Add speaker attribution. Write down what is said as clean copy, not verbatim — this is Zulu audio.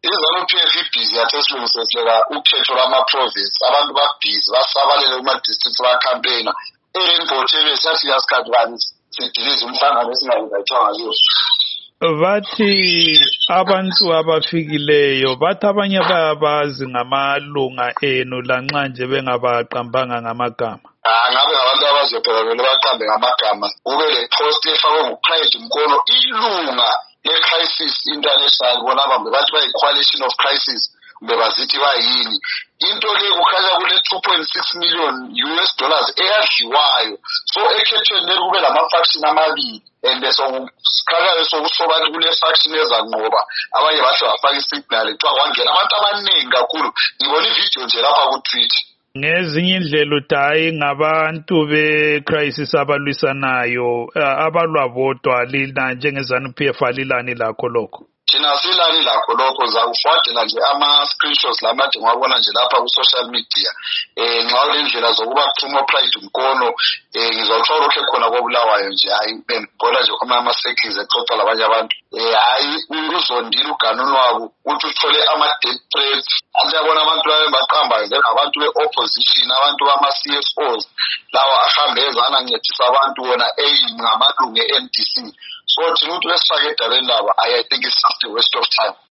Speaker 1: izanu-PF ibhizi yathi esilungiseseka ukhetho lwama-province abantu babhizi basabalele kuma-districts bakhampeyina i-Rainbow TV sathi yasikhathi kanti sidilize umhlangano esingayingathanga kuyo.
Speaker 2: Bathi abantu abafikileyo bathi abanye bayabazi ngamalunga enu lanxa nje bengabaqambanga ngamagama.
Speaker 1: Ngabe ngabantu abazophela vele baqambe ngamagama kube le post efakwe nguPride Mkono ilunga le-Crisis International bona bambe bathi bayi-Coalition of Crisis bebazithi bayini into le kukhanya kule 2.6 million US dollars eyadliwayo so ekhethweni leli kube lama-faction amabili and sokukhanya sokusobani kule faction ezanqoba abanye bahle bafaka isignal kuthiwa kwangena abantu abaningi kakhulu ngibona ividiyo nje lapha ku-Twitter.
Speaker 2: Ngezinye indlela uthi hayi ngabantu be-crisis abalwisanayo abalwa bodwa lina njengezanu-PF alilani lakho lokho.
Speaker 1: Thina silani lakho lokho zakufadela nje ama-screenshots lamade ngwabona nje lapha ku-social media nxa kulendlela zokuba kuthuma Pride Mkono ngizothola lokho khona kobulawayo nje hayi bengibona nje ama-circles exoxa labanye abantu hayi uzondile uganuni wabo uthi uthole ama-death threats anti yabona abantu baqamba njengabantu be-opposition abantu bama-CFOs lawa ahambe ezana ncedisa abantu wona ngamalungu e-NDC so thina ukuthi lesifake edabeni laba I think it's just a waste of time.